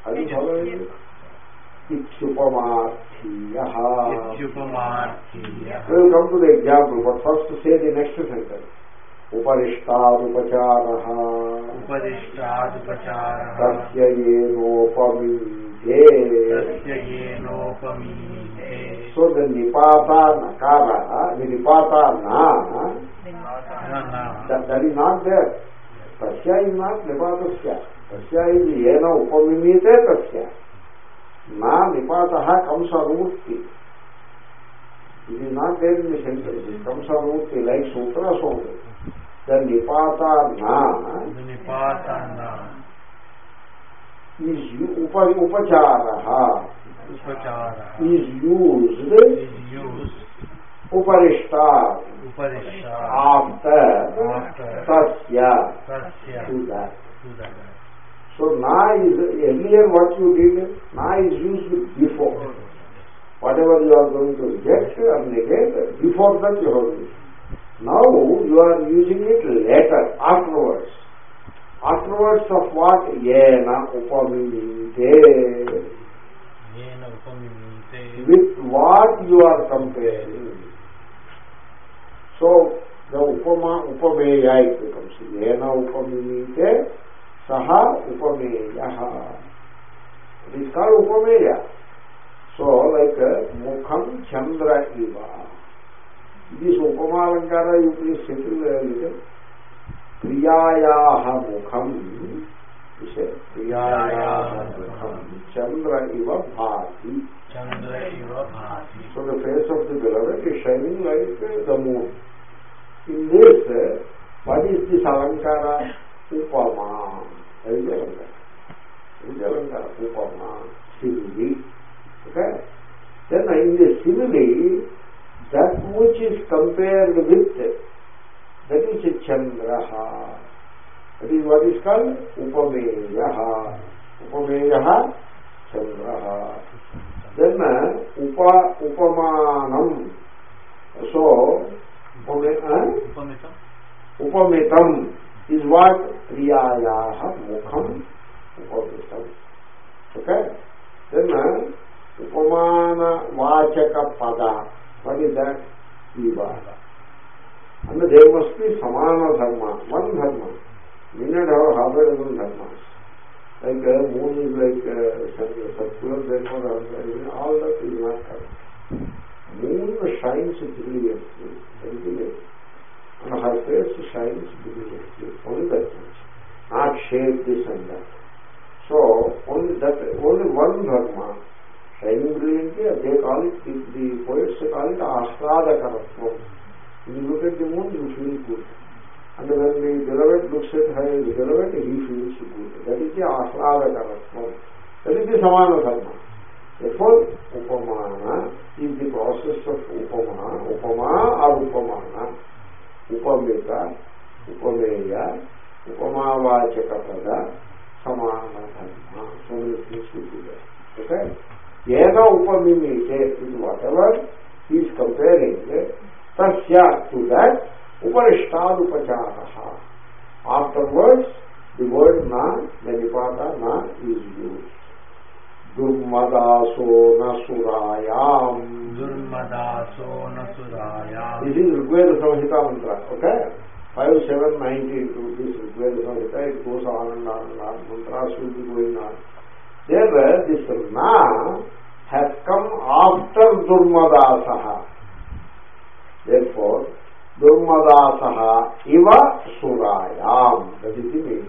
అది following ఇత్యుపమార్థీయః.
ఇత్యుపమార్థీయః.
We'll come to the example, but first say the next sentence. ఉపరిష్టాదుపచారః
ఉపదిష్టాదుపచారః
తస్య ఏనోపమీతే.
తస్య ఏనోపమీతే.
So the nipata nakara, the nipata na, that, that is not there. Tasya is not nipatasya. Tasya is yena upamimite tasya. Na nipataha comes anurti. It is not there in the sentence. It comes anurti like sutras only. The nipata na,
the nipata na
is upa, upacharaha.
Upachara
is used,
is used
uparishtat,
uparishtat
after,
after
tasya,
tasya
to that.
to that.
So na is, earlier what you did, na is used before. Whatever you are going to reject or negate, before that you have used. Now you are using it later, afterwards. Afterwards of what? Yena upamimite.
Yena upamimite.
With what you are comparing. So the upama, upameya it becomes. Yena upamimite, saha upameyaha. It is called upameya. So like mukham chandra iva. This upamalankara you please settle a little. Priyayaha mukham. You say priyayaha mukham chandra iva bhati.
Chandra iva bhati.
So the face of the beloved is shining like the moon. In this, what is this alankara? Upama. That is the alankara. That is the alankara. Upama. Simile. Okay? Then in the simile, that which is compared with, that is a chandraha. That is what is called upameyaha. Upameyaha chandraha. Then upa upamanam. So
Upamitam.
upamitam is what? Priyayaha mukham upamitam. Okay? Then upamana vachaka pada. What is that? Iva. And there must be samana dharma, one dharma. We need to have half a dozen dharmas. Like uh, moon is like uh, circular, therefore all that is not correct. Moon shines brilliantly, brilliantly. And her face shines brilliantly. Only that much. Not shape this and that. So only that, only one dharma shining brilliantly, they call it, the, the poets call it ahrada karatvam. When you look at the moon, you feel good. And when the beloved looks at her, the beloved, he feels good. That is the ahrada karatvam. That is the samana dharma. Therefore, upamana is the process of upama, upama or upamana, upamita, upameya, upamavachakapada, samana dharma. So many things will be there. Okay? Yena upamimite is whatever he is comparing, tasya to that, uparishtadupacharaha. Afterwards, the word na, the nipata na is used. Durmadaso nasurayam.
Durmadaso nasurayam.
This is Rigveda Samhita mantra. Okay? five seven ninety-two. This Rigveda Samhita. It goes on and on and on. Mantras will be going on. There, this na has come after Durmadasaha. Therefore, Durmadasaha iva surayam. That is the meaning.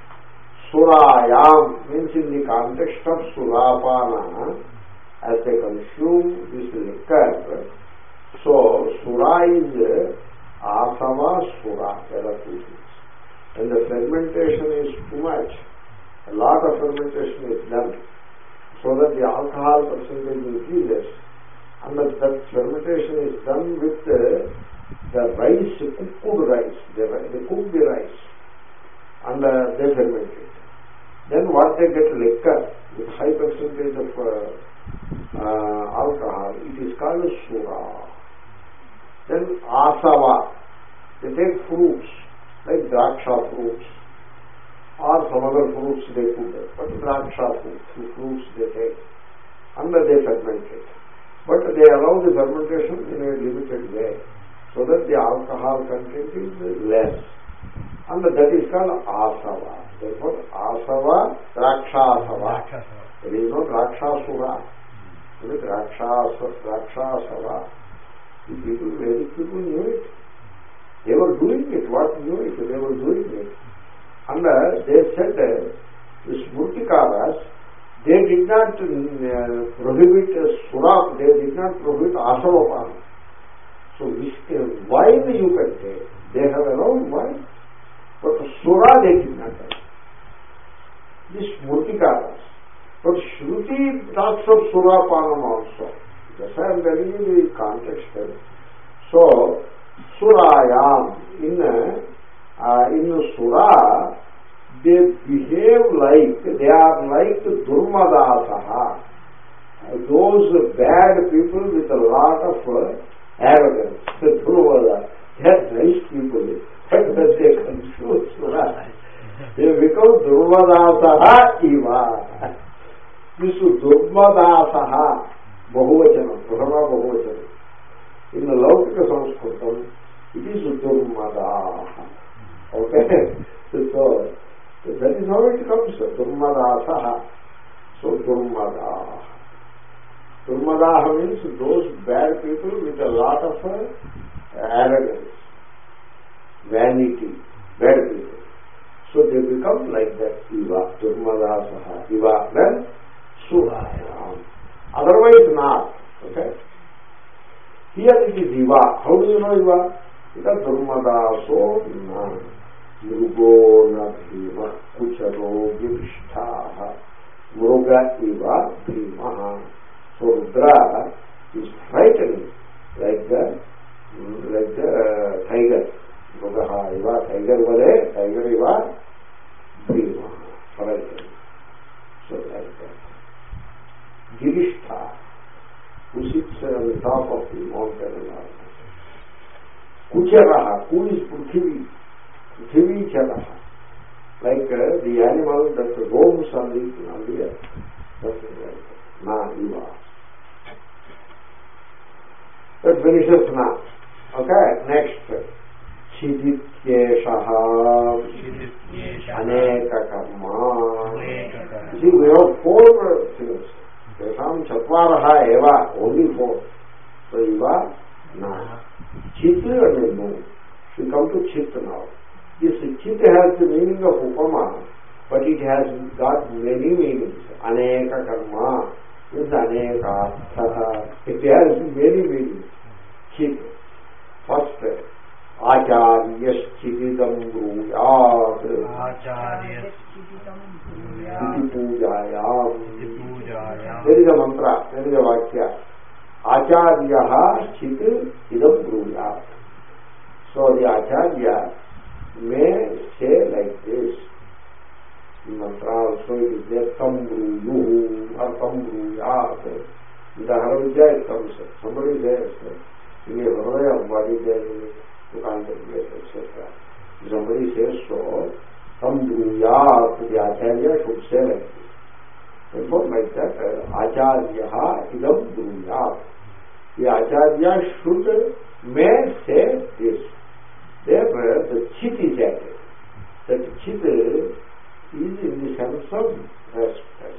Surayam means in the context of surapana, as they consume this liquor. So, sura is asava sura. There are two things. When the fermentation is too much, a lot of fermentation is done, so that the alcohol percentage increases, and that, that fermentation is done with the, the rice, cooked rice. They, they cook the rice, and uh, they ferment it. Then what they get liquor with high percentage of uh, uh, alcohol, it is called sura. Then asava, they take fruits like draksha fruits or some other fruits they put there, but draksha fruit, fruits they take, and they ferment it. But they allow the fermentation in a limited way, so that the alcohol content is less. And that is called asava. Therefore, asava, drakshasava. There is no drakshasura. There is drakshasava. The people, Vedic people knew it. They were doing it. What knew it? They were doing it. And uh, they said uh, the Smurtikaras, they did not uh, prohibit uh, sura, they did not prohibit asavapana. So whiskey, wine you can take. They have allowed wine. But sura they did not have. This Smurtikaras. But Shruti talks of surapanam also. Yes, I am telling you the context. So, surayam, in, uh, in sura, they behave like, they are like durmadasaha. Those bad people with a lot of uh, arrogance. Durmada. They are nice people. But they confuse sura. They become durmadasaha iva. This is durmadasaha. Bahuvachanam, Prahama Bahuvachanam. In the Laukika Sanskritam, it is Durmadaha. Okay? So, that is how it comes, Durmadasaha. So, Durmadaha. Durmadaha means those bad people with a lot of uh, arrogance, vanity, bad people. So, they become like that, Iva, Durmadasaha. Iva, then, Surayam. Otherwise not. Okay? Here it is Iva. How do you know Iva? Because Durmadaso na Mrugo na Bhima Kucharo Gipishtaha Mruga Iva Bhimaha. So Rudra is frightening like the like the uh, tiger. Mrugaha Iva, tiger Vare, tiger Iva Bhimaha. Frightening. So like that. Girishta, who sits on the top of the mountain. Kucharaha, who is Prithvi, Prithvi Charaha, like uh, the animal that roams on the, on the earth. That's like that. Na Iva. That finishes Na. Okay, next. Chidityeshaha Aneka Karma. See, we have four things. Tesam Chatvaraha Eva, only four. So Eva, Na. Chit and No. We come to Chit now. This Chit has the meaning of Upama, but it has got many meanings. Aneka Karma means Aneka Artha. It has many meanings. Chit. First, Acharyashchididam bruyat.
Acharyashchididam bruyat.
Iti pujayam. There is a mantra, there is a vakya. Acharyaha chit idam bruyat. So the Acharya may say like this. The mantra also it is there, tam bruyuhu or tam bruyat. In the Haravidya it comes. Somebody says, in a Hravaya, what is there? You can't get, et cetera. Somebody says so, tam bruyat, the Acharya should say like this. Therefore, like that, Acharyaha idam bruyat. The Acharya should, may say this. Therefore, the chit is added. That chit is in the sense of respect.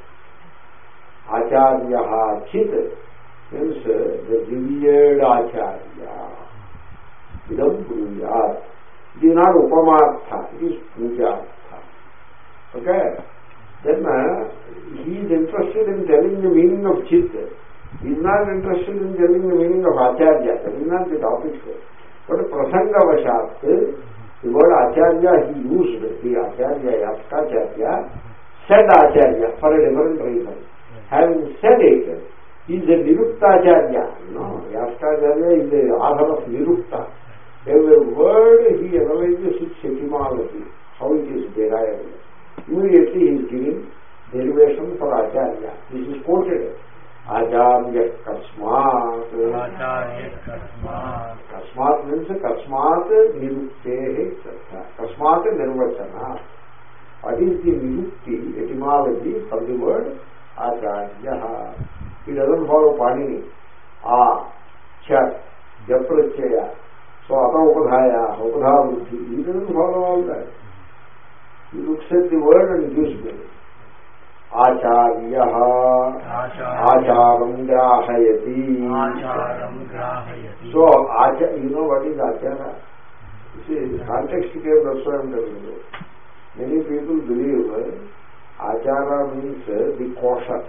Acharyaha chit means the revered Acharya. Idam bruyat. It is not upamartha, it is pujartha. Okay? Then uh, he is interested in telling the meaning of chit. He is not interested in telling the meaning of Acharya. That is not the topic. But Prasanga Vashat, the word Acharya he used, the Acharya, Yaskacharya, said Acharya for a different reason. Having said it, he is a Nirukta-acharya. No, Yaskacharya is the author of Nirukta. Every word he analyzes its etymology, how it is derived. Immediately he is giving derivation for Acharya. This is quoted. Acharya Kasmat.
Acharya Kasmat.
Kasmat means Kasmat Niruktehe. Kasmat Nirvachana. What is the Vibhukti etymology from the word Acharya? He doesn't follow Panini. A, Cha, Japratyaya. So Ata Upadhaya, Upadha Buddhi. He doesn't follow all that. He looks at the word and gives meaning. Acharya Acharam Grahayati.
Acharam Grahayati.
So, Acharya, you know what is Acharya? You see, the context came, that's why I am telling you. Many people believe Acharya means the kosher.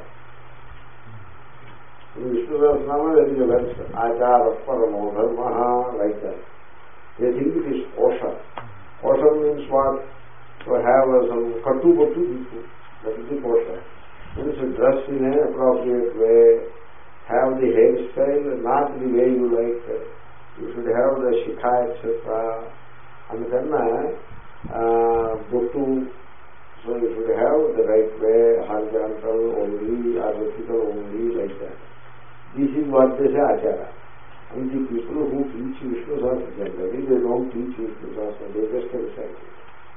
In Vishnu Sahasranama there is a verse, Acharya Paramo Dharmaha, like that. They think it is kosher. Kosher means what? To have some katu batu people. That is the kosher. Means dress in an appropriate way, have the hairstyle not the way you like. You should have the shikha, et cetera. And then uh, batu. So you should have the right way, horizontal only, or vertical only, like that. This is what they say Acharya. And the people who teach Vishnu Sahasrana, generally they don't teach Vishnu Sahasrana, they just recite it.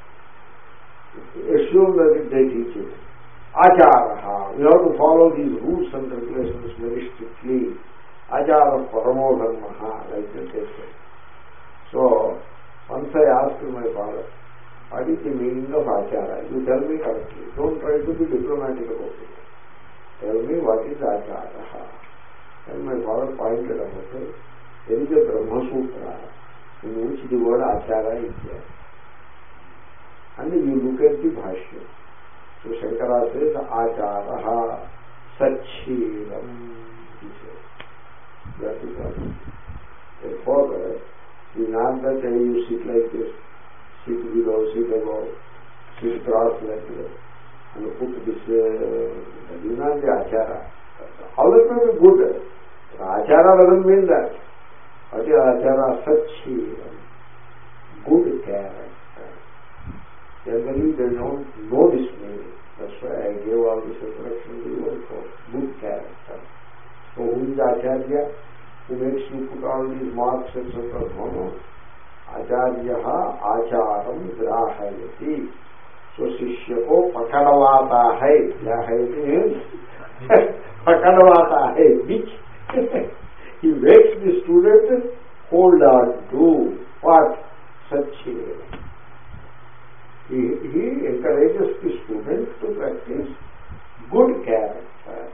Assume that they teach it. Acharya. We have to follow these rules and regulations very strictly. Acharya Paramo Dharmaha, like that they say. So, once I asked my father, what is the meaning of Acharya? You tell me correctly. Don't try to be diplomatic about it. Tell me what is Acharya. And my father pointed out, there is a Brahma Sutra in which the word Acharya is there. And you look at the Bhashya. So Shankara says, Acharya Sachiram, he says. That is all. Therefore, it is not that you sit like this, sit below, sit above, sit cross like this, and put this, uh, that is not the Acharya. All that may be good. Acharya doesn't mean that. What is Acharya? Sachiram. Good character. Generally they don't know this meaning. That's why I gave all this introduction to you for good character. So who is Acharya? Who makes you put all these marks, et cetera? No, no. Acharya Acharam Grahayati. So Shishya ko Pakadavata hai. Grahayati means Pakadavata hai. Which he makes the student hold on to what? Sachiram. He, he encourages the student to practice good character.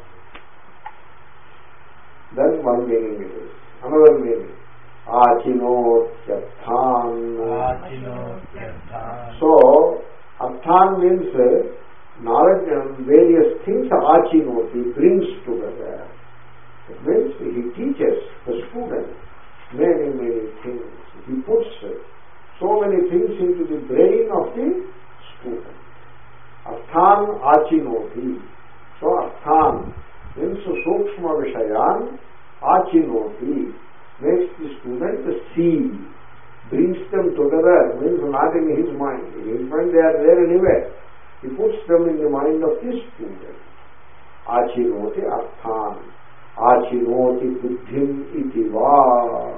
Then one meaning it is. Another meaning. Achinotyarthan.
Achinotyarthan.
So, arthan means knowledge and various things achinoti, brings together. It means he teaches the student many, many things. He puts so many things into the brain of the student. Arthan achinoti. So arthan means sukshma vishayan achinoti, makes the student see, brings them together, means not in his mind. In his mind they are there anyway. He puts them in the mind of the student. Achinoti arthan. Achinoti buddhim iti va.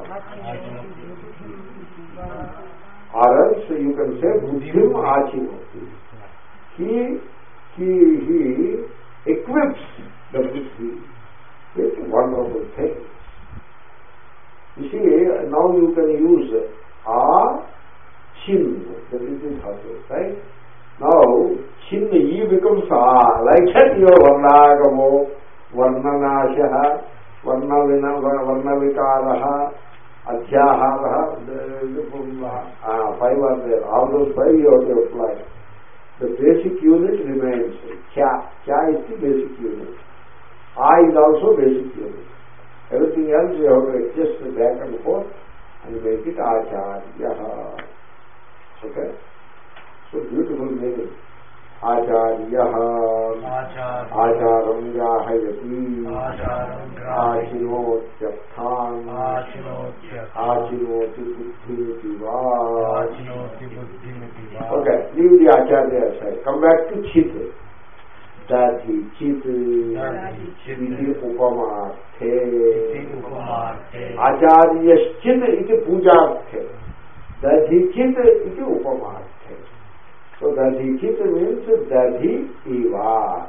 Or else you can say buddhim achinoti. He, he, he equips the buddhi with wonderful things. You see, now you can use a chin, that is the dhatu, right? Now, chin, e becomes a, like that your varnagamo, varnanashaha, varnavina, varnavikaraha, adhyaharaha, uh, five are there. All those five you have to apply. The basic unit remains. Kya. Kya is the basic unit. A is also basic unit. Everything else you have to adjust back and forth and make it acharya. Okay? So beautiful meaning. Acharya acharam grahayati achinotyarthan achinoti buddhimitiva. Okay, leave the acharya aside. Come back to chit. Dati chit iti upamarthe. Acharyaschit iti pujarthe. Dati chit iti upamarthe. So So Dadhichit means Dadhi Eva.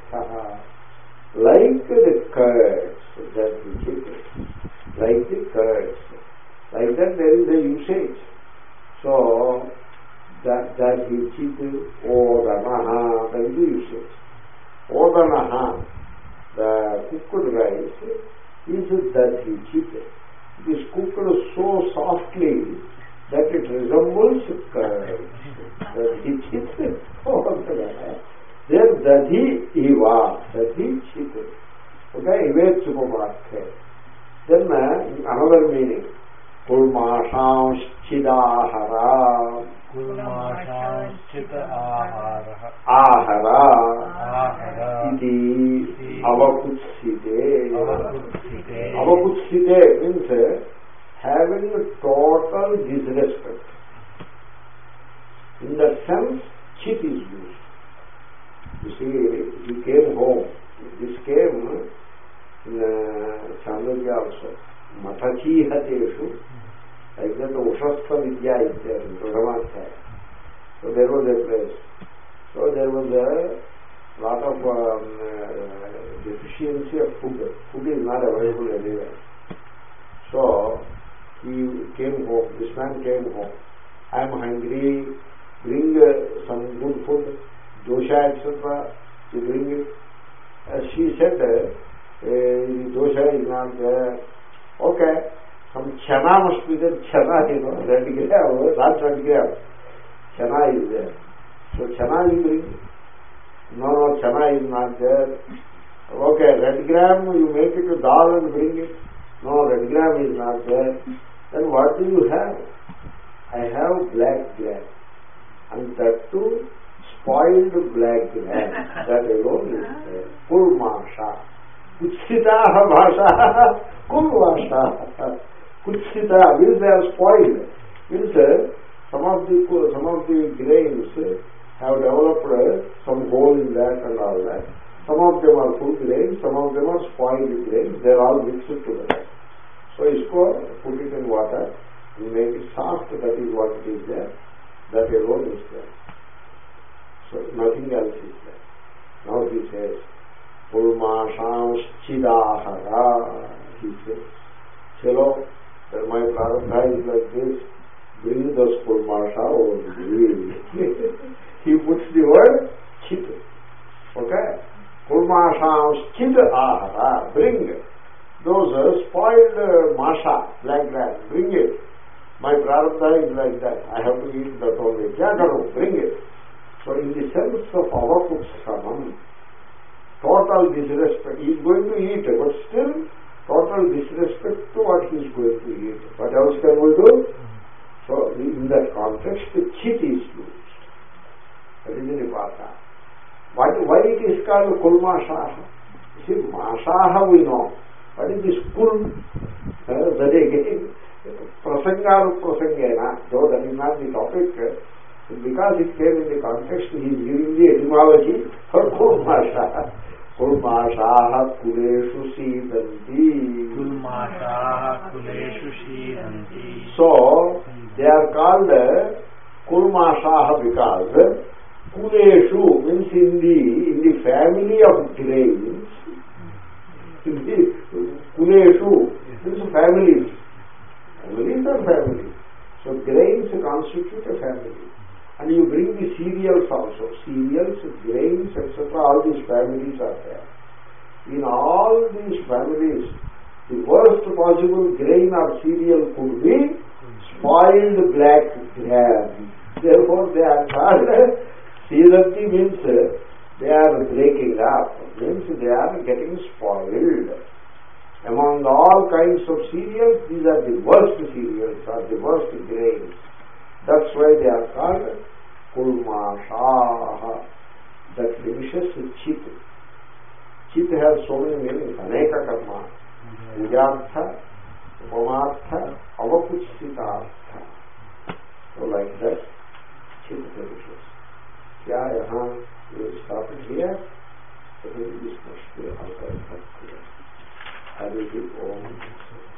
Like the curds, Dadhichit, like the curds. Like that there is a usage. So Dadhichit Odanaha, that is the usage. Odanaha, the cooked rice, is Dadhichit. It is cooked so softly that it resembles curds. Dadhichit Odanaha. There Dadhi Eva, Dadhi Chit. Okay, Ivet Supamarthe. Then uh, another meaning. Kulmasham Chidahara.
Kulmasham Chidahara.
Ahara.
Ahara.
Iti Avakutsite.
Avakutsite.
Avakutsite means uh, having total disrespect. In that sense, chit is used. You see, he came home. This came in uh, Chandogya also. Matachi Hateshu, like that Ushastha Vidya is there in Pradhamadhyaya. So there was a place. So there was a lot of um, uh, deficiency of food. Food is not available anywhere. So he came home. This man came home. I am hungry. Bring uh, some good food. Dosha, et cetera. You bring it. As she said, uh, dosha is not there. Okay, some chana must be there. Chana, you know, red gram, not red gram. Chana is there. So chana you bring. No, no, chana is not there. Okay, red gram, you make it to dal and bring it. No, red gram is not there. Then what do you have? I have black gram. And that too, spoiled black gram. That alone is there. Kulmasha. Kutsitaha bhasha. Kulmasha. Kutsita means they are spoiled. Means some of the some of the grains have developed some hole in that and all that. Some of them are full grains, some of them are spoiled grains. They are all mixed together. So isko, put it in water and make it soft. That is what it is there. That alone is there. So nothing else is there. Now he says, Pulmasham Chidahara. He says, Chalo, my prarabdha is like this. Bring those Pulmasha over here. He puts the word Chit. Okay? Pulmasham Chidahara. Bring those uh, spoiled uh, masha, black grass. Bring it. My prarabdha is like that. I have to eat that only. Kya karo? Bring it. So in the sense of avakutsanam, total disrespect. He is going to eat, but still total disrespect to what he is going to eat. What else can we do? So in that context, chit is used. That is the nipata. What, why it is called kulmashaha? You see, mashaha we know. What is this kul? Uh, that again, prasangaru prasangena, though that is not the topic. Because it came in the context, he is giving the etymology for Kulmasha. Kulmashaha kuleshu sidanti.
Kulmashaha kuleshu sidanti.
So, they are called Kulmashaha because kuleshu means in the, in the family of grains. In the kuleshu means families. Families are families. So, grains constitute a family. And you bring the cereals also. Cereals, grains, et cetera. All these families are there. In all these families, the worst possible grain or cereal could be spoiled black gram. Therefore, they are called Siranti means they are breaking up. Means they are getting spoiled. Among all kinds of cereals, these are the worst cereals or the worst grains. That's why they are called Kulmashaha. That finishes with Chit. Chit has so many meanings. Aneka karma. Pujartha, Upamartha, Avakutsitartha. So like that, Chit finishes. Yeah, yahan, we will stop it here. So this must be outside. Hari Om.